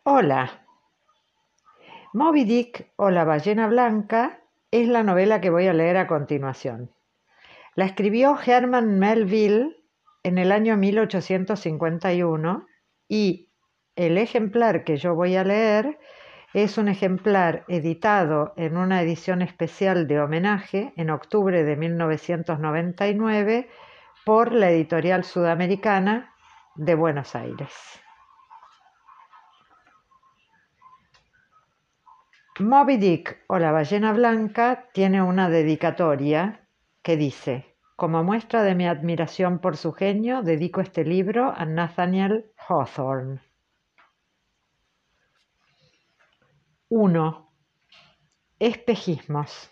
Hola, Moby Dick o La ballena blanca es la novela que voy a leer a continuación. La escribió Herman Melville en el año 1851 y el ejemplar que yo voy a leer es un ejemplar editado en una edición especial de homenaje en octubre de 1999 por la editorial sudamericana de Buenos Aires. Moby Dick o la ballena blanca tiene una dedicatoria que dice: como muestra de mi admiración por su genio, dedico este libro a Nathaniel Hawthorne. 1. Espejismos.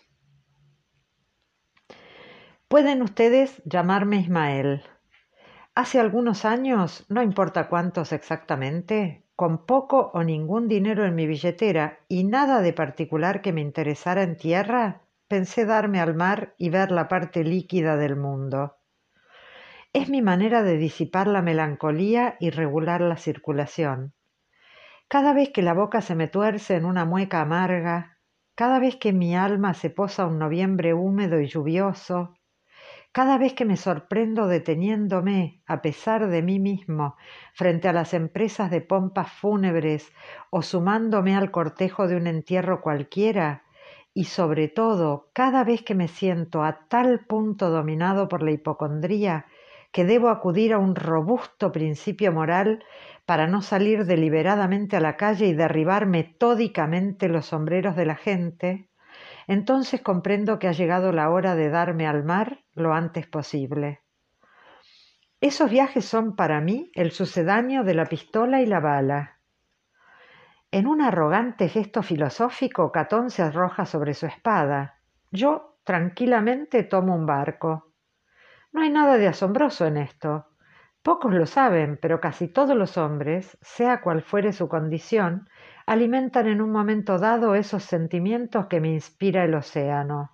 Pueden ustedes llamarme Ismael. Hace algunos años, no importa cuántos exactamente, con poco o ningún dinero en mi billetera y nada de particular que me interesara en tierra, pensé darme al mar y ver la parte líquida del mundo. Es mi manera de disipar la melancolía y regular la circulación. Cada vez que la boca se me tuerce en una mueca amarga, cada vez que mi alma se posa un noviembre húmedo y lluvioso, cada vez que me sorprendo deteniéndome, a pesar de mí mismo, frente a las empresas de pompas fúnebres o sumándome al cortejo de un entierro cualquiera, y sobre todo cada vez que me siento a tal punto dominado por la hipocondría que debo acudir a un robusto principio moral para no salir deliberadamente a la calle y derribar metódicamente los sombreros de la gente, entonces comprendo que ha llegado la hora de darme al mar lo antes posible. Esos viajes son para mí el sucedáneo de la pistola y la bala. En un arrogante gesto filosófico, Catón se arroja sobre su espada. Yo tranquilamente tomo un barco. No hay nada de asombroso en esto. Pocos lo saben, pero casi todos los hombres, sea cual fuere su condición, alimentan en un momento dado esos sentimientos que me inspira el océano.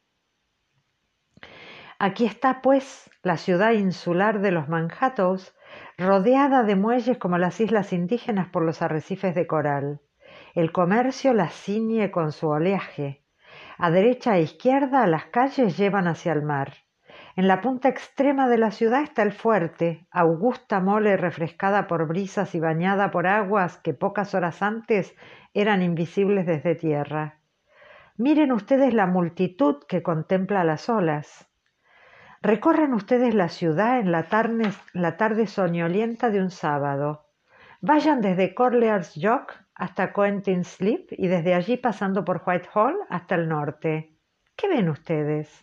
Aquí está, pues, la ciudad insular de los Manhattoes, rodeada de muelles como las islas indígenas por los arrecifes de coral. El comercio la ciñe con su oleaje. A derecha e izquierda las calles llevan hacia el mar. En la punta extrema de la ciudad está el fuerte, augusta mole refrescada por brisas y bañada por aguas que pocas horas antes eran invisibles desde tierra. Miren ustedes la multitud que contempla las olas. Recorran ustedes la ciudad en la tarde soñolienta de un sábado. Vayan desde Corlears Jock hasta Coentin Slip y desde allí pasando por Whitehall hasta el norte. ¿Qué ven ustedes?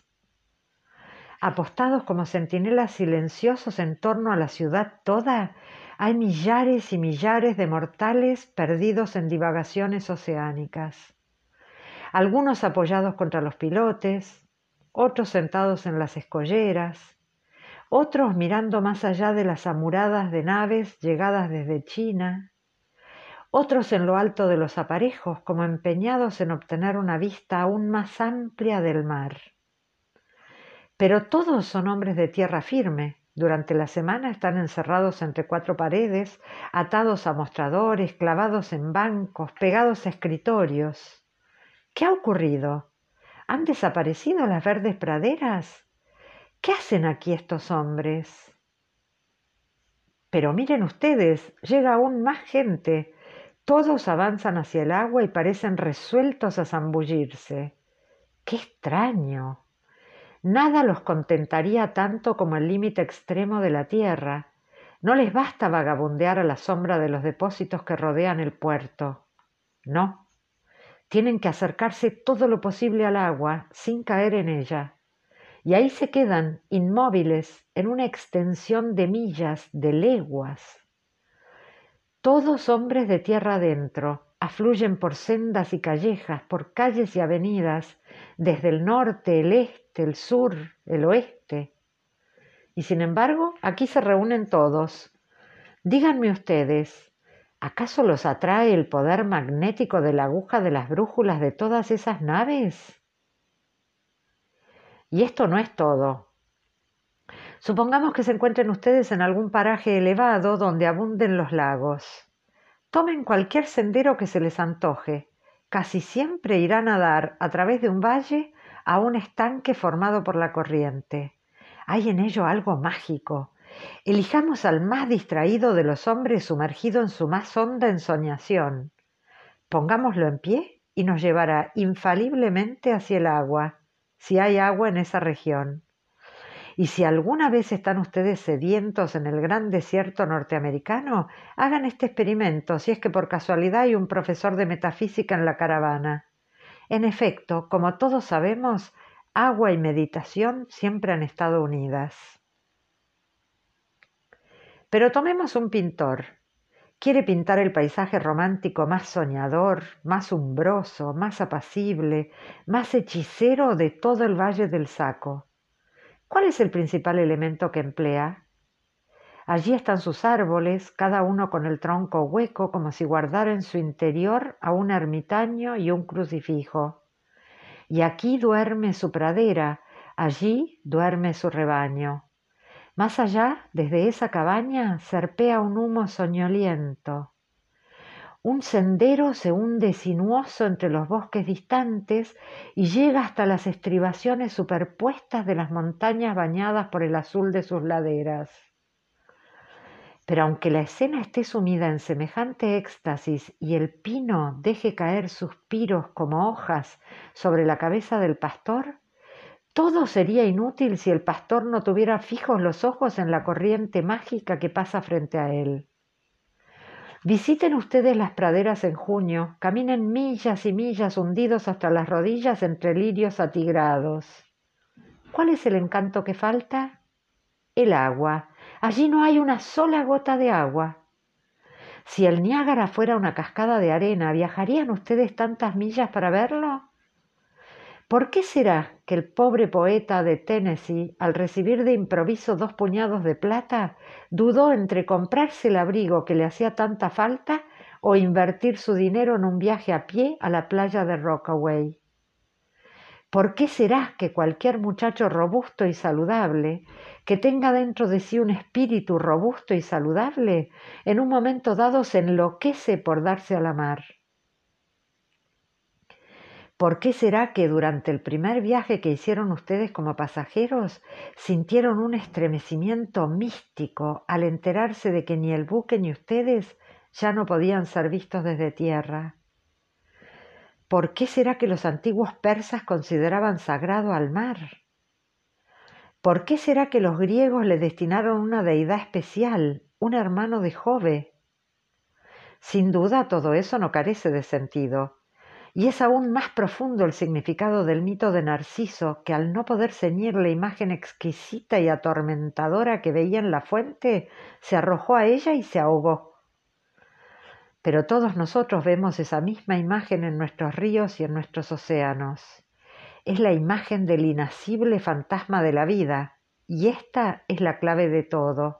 Apostados como centinelas silenciosos en torno a la ciudad toda, hay millares y millares de mortales perdidos en divagaciones oceánicas. Algunos apoyados contra los pilotes, otros sentados en las escolleras, otros mirando más allá de las amuradas de naves llegadas desde China, otros en lo alto de los aparejos, como empeñados en obtener una vista aún más amplia del mar. Pero todos son hombres de tierra firme. Durante la semana están encerrados entre cuatro paredes, atados a mostradores, clavados en bancos, pegados a escritorios. ¿Qué ha ocurrido? ¿Han desaparecido las verdes praderas? ¿Qué hacen aquí estos hombres? Pero miren ustedes, llega aún más gente. Todos avanzan hacia el agua y parecen resueltos a zambullirse. ¡Qué extraño! Nada los contentaría tanto como el límite extremo de la tierra. No les basta vagabundear a la sombra de los depósitos que rodean el puerto. No, tienen que acercarse todo lo posible al agua sin caer en ella. Y ahí se quedan, inmóviles, en una extensión de millas, de leguas. Todos hombres de tierra adentro, afluyen por sendas y callejas, por calles y avenidas, desde el norte, el este, el sur, el oeste. Y sin embargo, aquí se reúnen todos. Díganme ustedes, ¿acaso los atrae el poder magnético de la aguja de las brújulas de todas esas naves? Y esto no es todo. Supongamos que se encuentren ustedes en algún paraje elevado donde abunden los lagos. Tomen cualquier sendero que se les antoje. Casi siempre irán a dar a través de un valle a un estanque formado por la corriente. Hay en ello algo mágico. Elijamos al más distraído de los hombres sumergido en su más honda ensoñación. Pongámoslo en pie y nos llevará infaliblemente hacia el agua, si hay agua en esa región. Y si alguna vez están ustedes sedientos en el gran desierto norteamericano, hagan este experimento si es que por casualidad hay un profesor de metafísica en la caravana. En efecto, como todos sabemos, agua y meditación siempre han estado unidas. Pero tomemos un pintor. Quiere pintar el paisaje romántico más soñador, más umbroso, más apacible, más hechicero de todo el Valle del Saco. ¿Cuál es el principal elemento que emplea? Allí están sus árboles, cada uno con el tronco hueco, como si guardara en su interior a un ermitaño y un crucifijo. Y aquí duerme su pradera, allí duerme su rebaño. Más allá, desde esa cabaña, serpea un humo soñoliento. Un sendero se hunde sinuoso entre los bosques distantes y llega hasta las estribaciones superpuestas de las montañas bañadas por el azul de sus laderas. Pero aunque la escena esté sumida en semejante éxtasis y el pino deje caer suspiros como hojas sobre la cabeza del pastor, todo sería inútil si el pastor no tuviera fijos los ojos en la corriente mágica que pasa frente a él. Visiten ustedes las praderas en junio, caminen millas y millas hundidos hasta las rodillas entre lirios atigrados. ¿Cuál es el encanto que falta? El agua. Allí no hay una sola gota de agua. Si el Niágara fuera una cascada de arena, ¿viajarían ustedes tantas millas para verlo? ¿Por qué será que el pobre poeta de Tennessee, al recibir de improviso 2 puñados de plata, dudó entre comprarse el abrigo que le hacía tanta falta o invertir su dinero en un viaje a pie a la playa de Rockaway? ¿Por qué será que cualquier muchacho robusto y saludable, que tenga dentro de sí un espíritu robusto y saludable, en un momento dado se enloquece por darse a la mar? ¿Por qué será que durante el primer viaje que hicieron ustedes como pasajeros sintieron un estremecimiento místico al enterarse de que ni el buque ni ustedes ya no podían ser vistos desde tierra? ¿Por qué será que los antiguos persas consideraban sagrado al mar? ¿Por qué será que los griegos le destinaron una deidad especial, un hermano de Jove? Sin duda todo eso no carece de sentido. Y es aún más profundo el significado del mito de Narciso, que al no poder ceñir la imagen exquisita y atormentadora que veía en la fuente, se arrojó a ella y se ahogó. Pero todos nosotros vemos esa misma imagen en nuestros ríos y en nuestros océanos. Es la imagen del inacible fantasma de la vida, y esta es la clave de todo.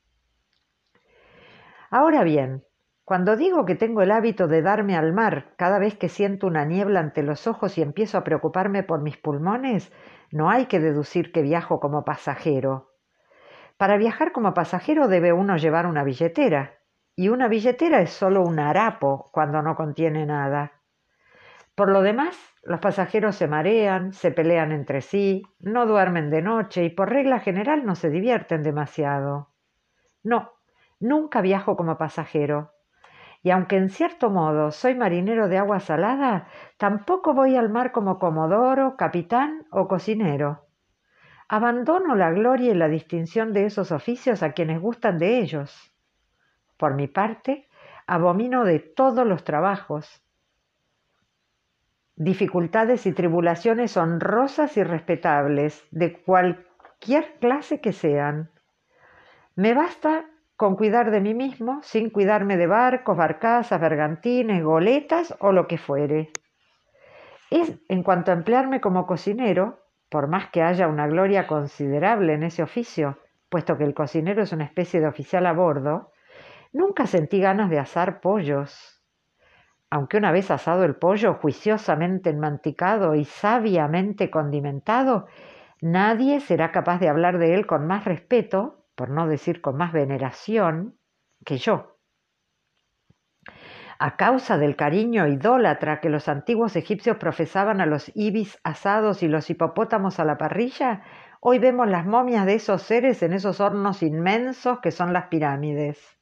Ahora bien, cuando digo que tengo el hábito de darme al mar cada vez que siento una niebla ante los ojos y empiezo a preocuparme por mis pulmones, no hay que deducir que viajo como pasajero. Para viajar como pasajero debe uno llevar una billetera, y una billetera es solo un harapo cuando no contiene nada. Por lo demás, los pasajeros se marean, se pelean entre sí, no duermen de noche y por regla general no se divierten demasiado. No, nunca viajo como pasajero. Y aunque en cierto modo soy marinero de agua salada, tampoco voy al mar como comodoro, capitán o cocinero. Abandono la gloria y la distinción de esos oficios a quienes gustan de ellos. Por mi parte, abomino de todos los trabajos, dificultades y tribulaciones honrosas y respetables, de cualquier clase que sean. Me basta con cuidar de mí mismo, sin cuidarme de barcos, barcazas, bergantines, goletas o lo que fuere. En cuanto a emplearme como cocinero, por más que haya una gloria considerable en ese oficio, puesto que el cocinero es una especie de oficial a bordo, nunca sentí ganas de asar pollos. Aunque una vez asado el pollo, juiciosamente enmanticado y sabiamente condimentado, nadie será capaz de hablar de él con más respeto, por no decir con más veneración, que yo. A causa del cariño idólatra que los antiguos egipcios profesaban a los ibis asados y los hipopótamos a la parrilla, hoy vemos las momias de esos seres en esos hornos inmensos que son las pirámides.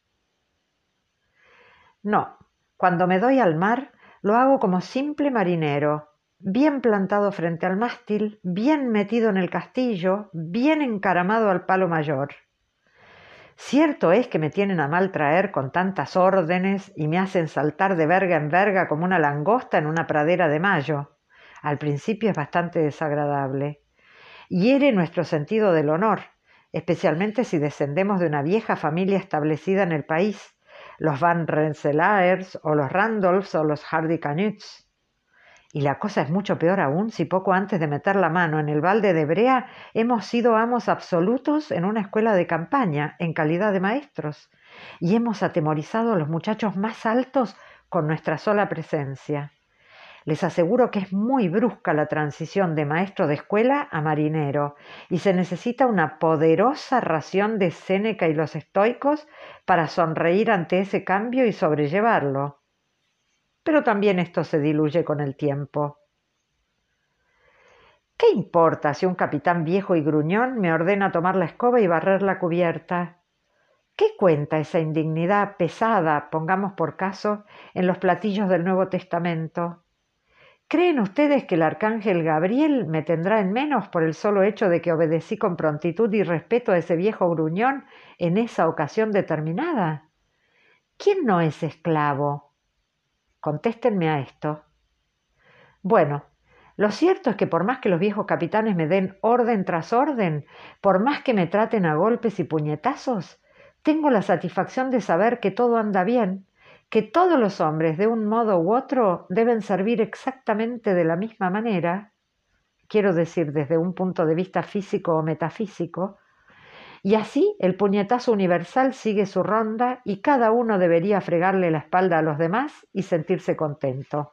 No, cuando me doy al mar, lo hago como simple marinero, bien plantado frente al mástil, bien metido en el castillo, bien encaramado al palo mayor. Cierto es que me tienen a mal traer con tantas órdenes y me hacen saltar de verga en verga como una langosta en una pradera de mayo. Al principio es bastante desagradable. Hiere nuestro sentido del honor, especialmente si descendemos de una vieja familia establecida en el país, los Van Rensselaers o los Randolphs o los Hardy-Canuts. Y la cosa es mucho peor aún si poco antes de meter la mano en el balde de brea hemos sido amos absolutos en una escuela de campaña en calidad de maestros y hemos atemorizado a los muchachos más altos con nuestra sola presencia. Les aseguro que es muy brusca la transición de maestro de escuela a marinero y se necesita una poderosa ración de Séneca y los estoicos para sonreír ante ese cambio y sobrellevarlo. Pero también esto se diluye con el tiempo. ¿Qué importa si un capitán viejo y gruñón me ordena tomar la escoba y barrer la cubierta? ¿Qué cuenta esa indignidad pesada, pongamos por caso, en los platillos del Nuevo Testamento? ¿Creen ustedes que el arcángel Gabriel me tendrá en menos por el solo hecho de que obedecí con prontitud y respeto a ese viejo gruñón en esa ocasión determinada? ¿Quién no es esclavo? Contéstenme a esto. Bueno, lo cierto es que por más que los viejos capitanes me den orden tras orden, por más que me traten a golpes y puñetazos, tengo la satisfacción de saber que todo anda bien, que todos los hombres de un modo u otro deben servir exactamente de la misma manera, quiero decir desde un punto de vista físico o metafísico, y así el puñetazo universal sigue su ronda y cada uno debería fregarle la espalda a los demás y sentirse contento.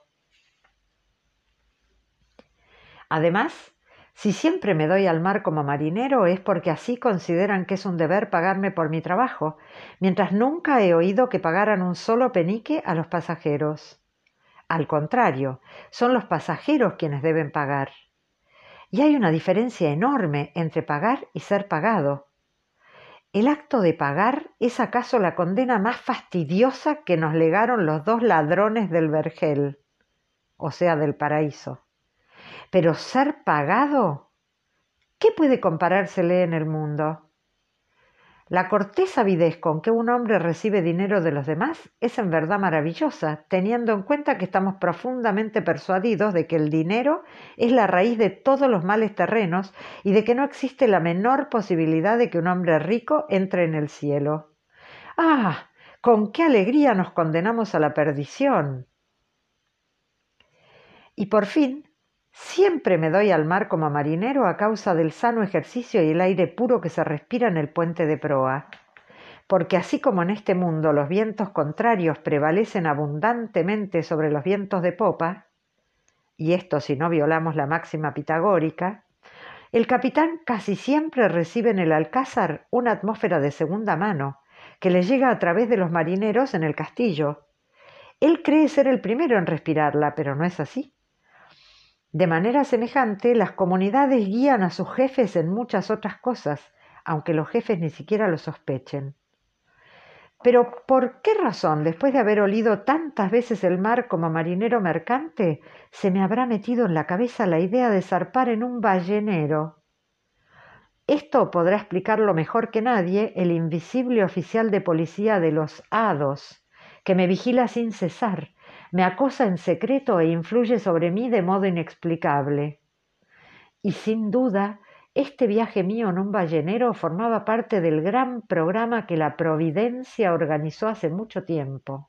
Además, si siempre me doy al mar como marinero es porque así consideran que es un deber pagarme por mi trabajo, mientras nunca he oído que pagaran un solo penique a los pasajeros. Al contrario, son los pasajeros quienes deben pagar. Y hay una diferencia enorme entre pagar y ser pagado. El acto de pagar es acaso la condena más fastidiosa que nos legaron los dos ladrones del vergel, o sea, del paraíso. Pero ser pagado, ¿qué puede comparársele en el mundo? La cortés avidez con que un hombre recibe dinero de los demás es en verdad maravillosa, teniendo en cuenta que estamos profundamente persuadidos de que el dinero es la raíz de todos los males terrenos y de que no existe la menor posibilidad de que un hombre rico entre en el cielo. ¡Ah! ¡Con qué alegría nos condenamos a la perdición! Y por fin, siempre me doy al mar como marinero a causa del sano ejercicio y el aire puro que se respira en el puente de proa. Porque así como en este mundo los vientos contrarios prevalecen abundantemente sobre los vientos de popa, y esto si no violamos la máxima pitagórica, el capitán casi siempre recibe en el alcázar una atmósfera de segunda mano, que le llega a través de los marineros en el castillo. Él cree ser el primero en respirarla, pero no es así. De manera semejante, las comunidades guían a sus jefes en muchas otras cosas, aunque los jefes ni siquiera lo sospechen. Pero, ¿por qué razón, después de haber olido tantas veces el mar como marinero mercante, se me habrá metido en la cabeza la idea de zarpar en un ballenero? Esto podrá explicarlo mejor que nadie el invisible oficial de policía de los hados, que me vigila sin cesar, me acosa en secreto e influye sobre mí de modo inexplicable. Y sin duda, este viaje mío en un ballenero formaba parte del gran programa que la Providencia organizó hace mucho tiempo.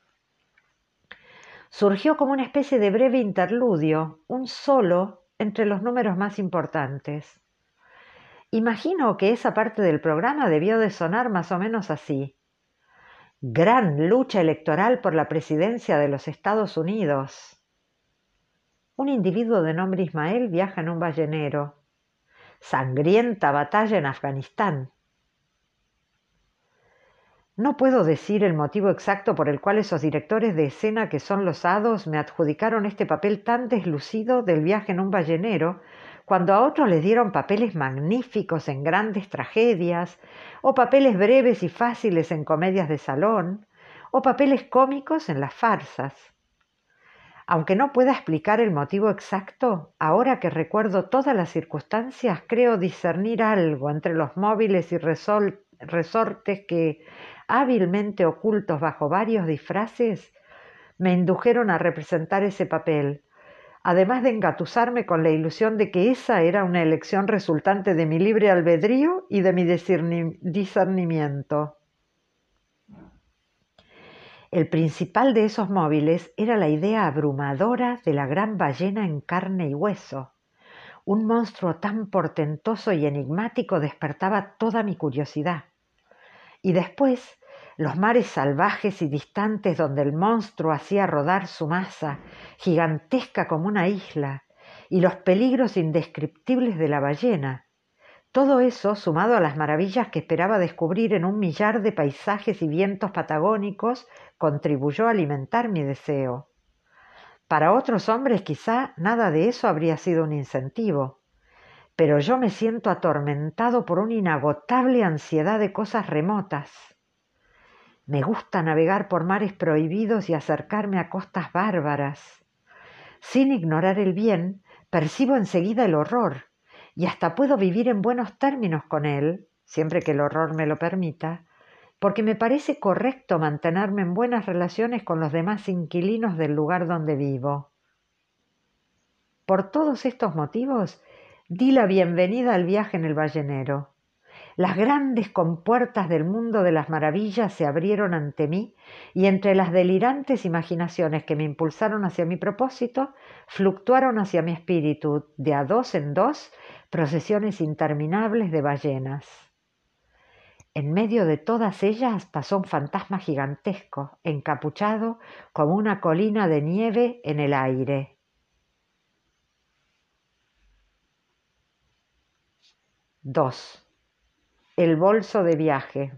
Surgió como una especie de breve interludio, un solo entre los números más importantes. Imagino que esa parte del programa debió de sonar más o menos así. Gran lucha electoral por la presidencia de los Estados Unidos. Un individuo de nombre Ismael viaja en un ballenero. Sangrienta batalla en Afganistán. No puedo decir el motivo exacto por el cual esos directores de escena que son los hados me adjudicaron este papel tan deslucido del viaje en un ballenero, cuando a otros les dieron papeles magníficos en grandes tragedias, o papeles breves y fáciles en comedias de salón, o papeles cómicos en las farsas. Aunque no pueda explicar el motivo exacto, ahora que recuerdo todas las circunstancias, creo discernir algo entre los móviles y resortes que, hábilmente ocultos bajo varios disfraces, me indujeron a representar ese papel, además de engatusarme con la ilusión de que esa era una elección resultante de mi libre albedrío y de mi discernimiento. El principal de esos móviles era la idea abrumadora de la gran ballena en carne y hueso. Un monstruo tan portentoso y enigmático despertaba toda mi curiosidad. Y después, los mares salvajes y distantes donde el monstruo hacía rodar su masa, gigantesca como una isla, y los peligros indescriptibles de la ballena. Todo eso, sumado a las maravillas que esperaba descubrir en un millar de paisajes y vientos patagónicos, contribuyó a alimentar mi deseo. Para otros hombres quizá nada de eso habría sido un incentivo, pero yo me siento atormentado por una inagotable ansiedad de cosas remotas. Me gusta navegar por mares prohibidos y acercarme a costas bárbaras. Sin ignorar el bien, percibo enseguida el horror, y hasta puedo vivir en buenos términos con él, siempre que el horror me lo permita, porque me parece correcto mantenerme en buenas relaciones con los demás inquilinos del lugar donde vivo. Por todos estos motivos, di la bienvenida al viaje en el ballenero. Las grandes compuertas del mundo de las maravillas se abrieron ante mí y entre las delirantes imaginaciones que me impulsaron hacia mi propósito, fluctuaron hacia mi espíritu, de a dos en dos, procesiones interminables de ballenas. En medio de todas ellas pasó un fantasma gigantesco, encapuchado como una colina de nieve en el aire. 2. El bolso de viaje.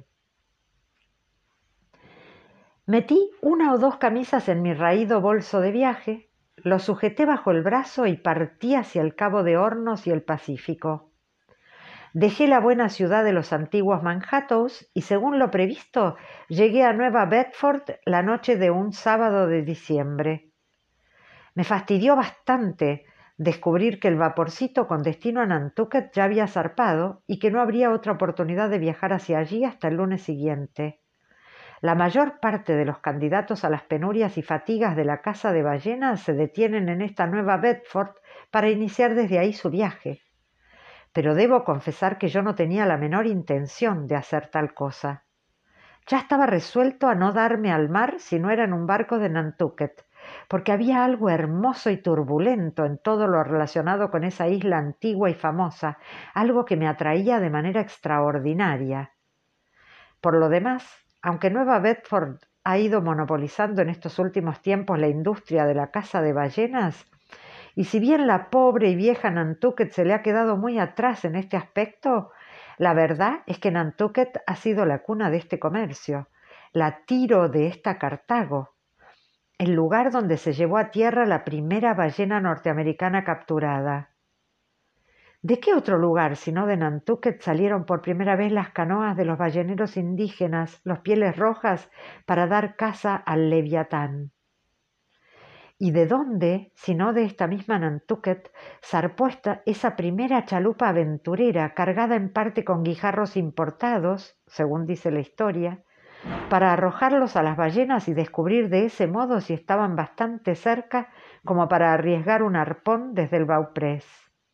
Metí una o dos camisas en mi raído bolso de viaje, lo sujeté bajo el brazo y partí hacia el Cabo de Hornos y el Pacífico. Dejé la buena ciudad de los antiguos Manhattans y, según lo previsto, llegué a Nueva Bedford la noche de un sábado de diciembre. Me fastidió bastante descubrir que el vaporcito con destino a Nantucket ya había zarpado y que no habría otra oportunidad de viajar hacia allí hasta el lunes siguiente. La mayor parte de los candidatos a las penurias y fatigas de la caza de ballenas se detienen en esta Nueva Bedford para iniciar desde ahí su viaje. Pero debo confesar que yo no tenía la menor intención de hacer tal cosa. Ya estaba resuelto a no darme al mar si no era en un barco de Nantucket, porque había algo hermoso y turbulento en todo lo relacionado con esa isla antigua y famosa, algo que me atraía de manera extraordinaria. Por lo demás, aunque Nueva Bedford ha ido monopolizando en estos últimos tiempos la industria de la caza de ballenas, y si bien la pobre y vieja Nantucket se le ha quedado muy atrás en este aspecto, la verdad es que Nantucket ha sido la cuna de este comercio, la Tiro de esta Cartago, el lugar donde se llevó a tierra la primera ballena norteamericana capturada. ¿De qué otro lugar, sino de Nantucket, salieron por primera vez las canoas de los balleneros indígenas, los Pieles Rojas, para dar caza al Leviatán? ¿Y de dónde, sino de esta misma Nantucket, zarpó esa primera chalupa aventurera, cargada en parte con guijarros importados, según dice la historia, para arrojarlos a las ballenas y descubrir de ese modo si estaban bastante cerca como para arriesgar un arpón desde el bauprés?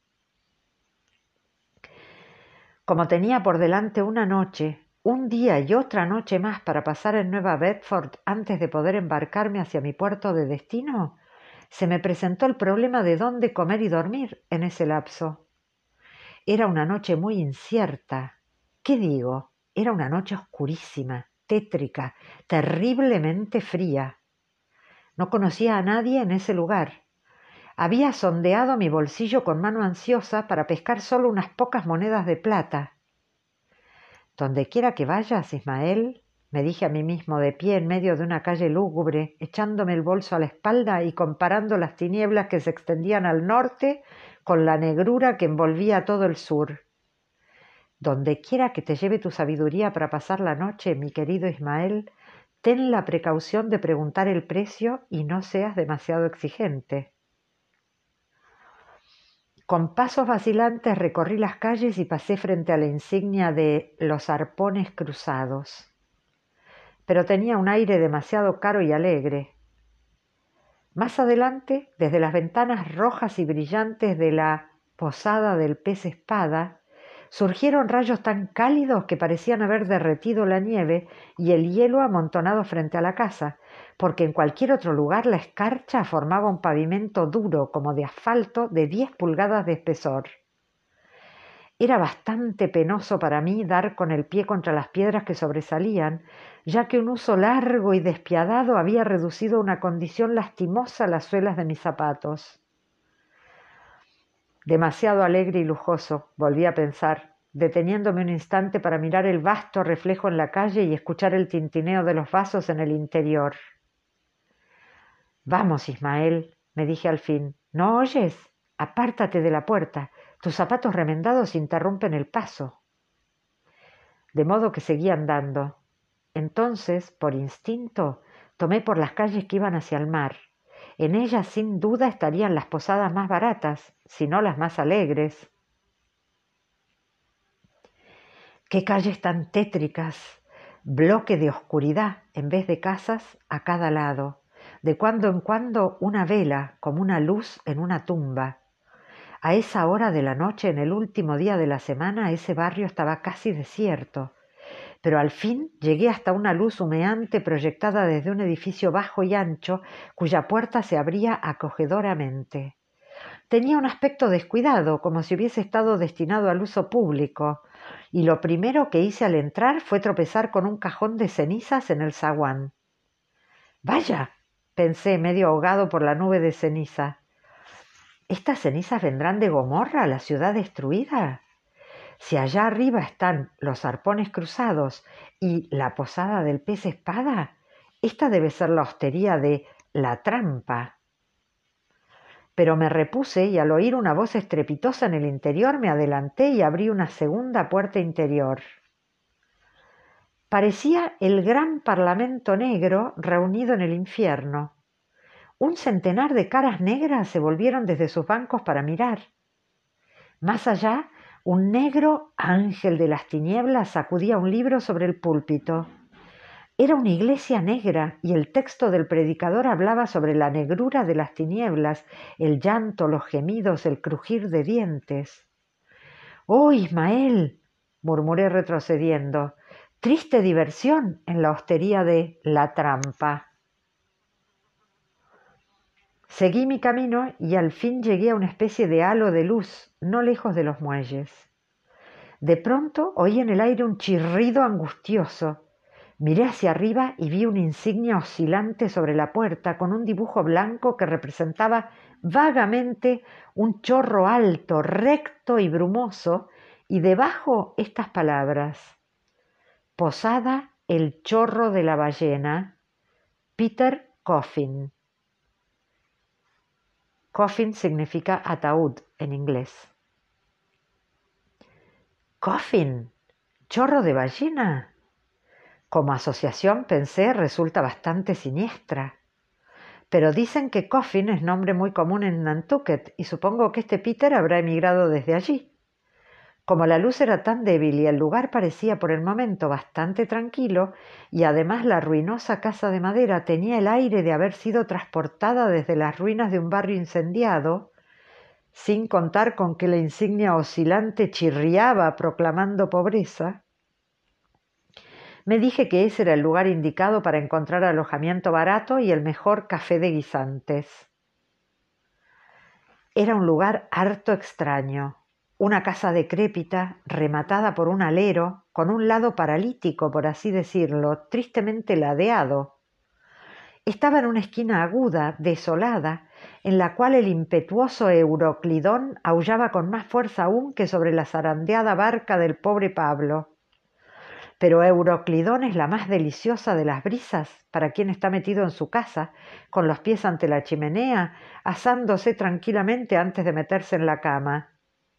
Como tenía por delante una noche, un día y otra noche más para pasar en Nueva Bedford antes de poder embarcarme hacia mi puerto de destino, se me presentó el problema de dónde comer y dormir en ese lapso. Era una noche muy incierta. ¿Qué digo? Era una noche oscurísima, tétrica, terriblemente fría. No conocía a nadie en ese lugar. Había sondeado mi bolsillo con mano ansiosa para pescar solo unas pocas monedas de plata. Donde quiera que vayas, Ismael, me dije a mí mismo de pie en medio de una calle lúgubre, echándome el bolso a la espalda y comparando las tinieblas que se extendían al norte con la negrura que envolvía todo el sur. Dondequiera que te lleve tu sabiduría para pasar la noche, mi querido Ismael, ten la precaución de preguntar el precio y no seas demasiado exigente. Con pasos vacilantes recorrí las calles y pasé frente a la insignia de los arpones cruzados. Pero tenía un aire demasiado caro y alegre. Más adelante, desde las ventanas rojas y brillantes de la posada del pez espada, surgieron rayos tan cálidos que parecían haber derretido la nieve y el hielo amontonado frente a la casa, porque en cualquier otro lugar la escarcha formaba un pavimento duro como de asfalto de 10 pulgadas de espesor. Era bastante penoso para mí dar con el pie contra las piedras que sobresalían, ya que un uso largo y despiadado había reducido a una condición lastimosa las suelas de mis zapatos. Demasiado alegre y lujoso, volví a pensar, deteniéndome un instante para mirar el vasto reflejo en la calle y escuchar el tintineo de los vasos en el interior. Vamos, Ismael, me dije al fin, ¿no oyes? Apártate de la puerta. Tus zapatos remendados interrumpen el paso. De modo que seguí andando. Entonces, por instinto, tomé por las calles que iban hacia el mar. En ellas, sin duda, estarían las posadas más baratas, si no las más alegres. ¡Qué calles tan tétricas! Bloque de oscuridad en vez de casas a cada lado. De cuando en cuando una vela, como una luz en una tumba. A esa hora de la noche, en el último día de la semana, ese barrio estaba casi desierto, pero al fin llegué hasta una luz humeante proyectada desde un edificio bajo y ancho, cuya puerta se abría acogedoramente. Tenía un aspecto descuidado, como si hubiese estado destinado al uso público, y lo primero que hice al entrar fue tropezar con un cajón de cenizas en el zaguán. «Vaya», pensé, medio ahogado por la nube de ceniza, ¿estas cenizas vendrán de Gomorra, la ciudad destruida? Si allá arriba están los arpones cruzados y la posada del pez espada, esta debe ser la hostería de La Trampa. Pero me repuse y al oír una voz estrepitosa en el interior me adelanté y abrí una segunda puerta interior. Parecía el gran parlamento negro reunido en el infierno. Un centenar de caras negras se volvieron desde sus bancos para mirar. Más allá, un negro ángel de las tinieblas sacudía un libro sobre el púlpito. Era una iglesia negra y el texto del predicador hablaba sobre la negrura de las tinieblas, el llanto, los gemidos, el crujir de dientes. «¡Oh, Ismael!», murmuré retrocediendo. «Triste diversión en la hostería de La Trampa». Seguí mi camino y al fin llegué a una especie de halo de luz, no lejos de los muelles. De pronto oí en el aire un chirrido angustioso. Miré hacia arriba y vi una insignia oscilante sobre la puerta con un dibujo blanco que representaba vagamente un chorro alto, recto y brumoso, y debajo estas palabras: «Posada El Chorro de la Ballena, Peter Coffin». Coffin significa ataúd en inglés. «¿Coffin? ¿Chorro de ballena?». Como asociación, pensé, resulta bastante siniestra. Pero dicen que Coffin es nombre muy común en Nantucket y supongo que este Peter habrá emigrado desde allí. Como la luz era tan débil y el lugar parecía por el momento bastante tranquilo, y además la ruinosa casa de madera tenía el aire de haber sido transportada desde las ruinas de un barrio incendiado, sin contar con que la insignia oscilante chirriaba proclamando pobreza, me dije que ese era el lugar indicado para encontrar alojamiento barato y el mejor café de guisantes. Era un lugar harto extraño. Una casa decrépita, rematada por un alero, con un lado paralítico, por así decirlo, tristemente ladeado. Estaba en una esquina aguda, desolada, en la cual el impetuoso Euroclidón aullaba con más fuerza aún que sobre la zarandeada barca del pobre Pablo. pero Euroclidón es la más deliciosa de las brisas para quien está metido en su casa, con los pies ante la chimenea, asándose tranquilamente antes de meterse en la cama.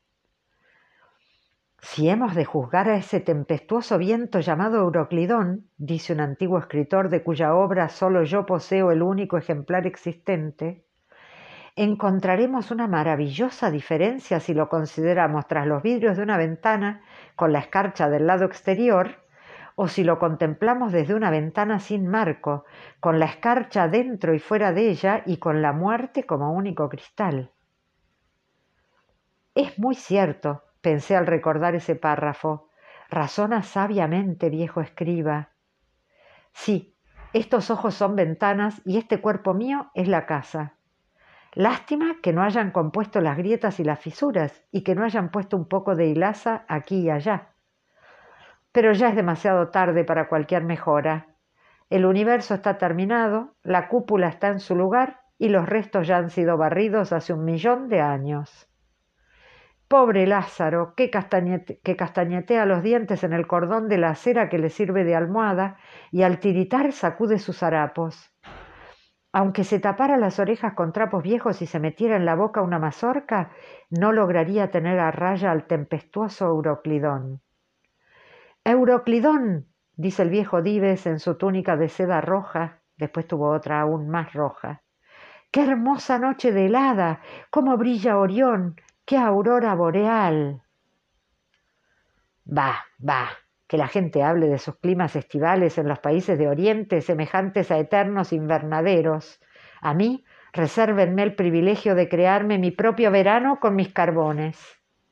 Si hemos de juzgar a ese tempestuoso viento llamado Euroclidón, dice un antiguo escritor de cuya obra solo yo poseo el único ejemplar existente, encontraremos una maravillosa diferencia si lo consideramos tras los vidrios de una ventana con la escarcha del lado exterior, o si lo contemplamos desde una ventana sin marco, con la escarcha dentro y fuera de ella y con la muerte como único cristal. Es muy cierto, pensé al recordar ese párrafo, razona sabiamente, viejo escriba. Sí, estos ojos son ventanas y este cuerpo mío es la casa. Lástima que no hayan compuesto las grietas y las fisuras y que no hayan puesto un poco de hilaza aquí y allá. Pero ya es demasiado tarde para cualquier mejora. El universo está terminado, la cúpula está en su lugar y los restos ya han sido barridos hace 1.000.000 de años. Pobre Lázaro, que castañetea los dientes en el cordón de la acera que le sirve de almohada y al tiritar sacude sus harapos. Aunque se tapara las orejas con trapos viejos y se metiera en la boca una mazorca, no lograría tener a raya al tempestuoso Euroclidón. ¡Euroclidón!, dice el viejo Dives en su túnica de seda roja, después tuvo otra aún más roja. ¡Qué hermosa noche de helada! ¡Cómo brilla Orión! ¡Qué aurora boreal! Bah, que la gente hable de sus climas estivales en los países de Oriente semejantes a eternos invernaderos. A mí, resérvenme el privilegio de crearme mi propio verano con mis carbones.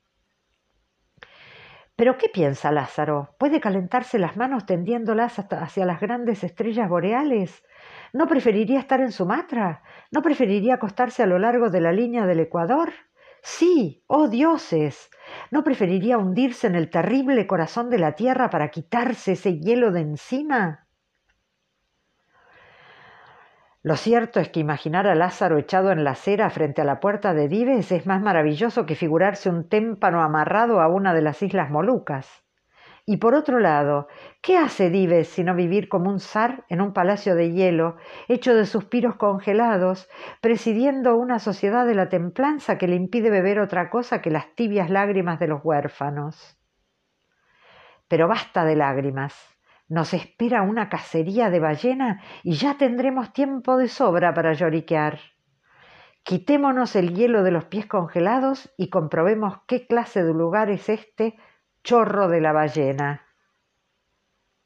¿Pero qué piensa Lázaro? ¿Puede calentarse las manos tendiéndolas hacia las grandes estrellas boreales? ¿No preferiría estar en Sumatra? ¿No preferiría acostarse a lo largo de la línea del Ecuador? Sí, oh dioses, ¿no preferiría hundirse en el terrible corazón de la tierra para quitarse ese hielo de encima? Lo cierto es que imaginar a Lázaro echado en la acera frente a la puerta de Dives es más maravilloso que figurarse un témpano amarrado a una de las islas Molucas. Y por otro lado, ¿qué hace Dives sino vivir como un zar en un palacio de hielo, hecho de suspiros congelados, presidiendo una sociedad de la templanza que le impide beber otra cosa que las tibias lágrimas de los huérfanos? Pero basta de lágrimas. Nos espera una cacería de ballena y ya tendremos tiempo de sobra para lloriquear. Quitémonos el hielo de los pies congelados y comprobemos qué clase de lugar es este chorro de la ballena.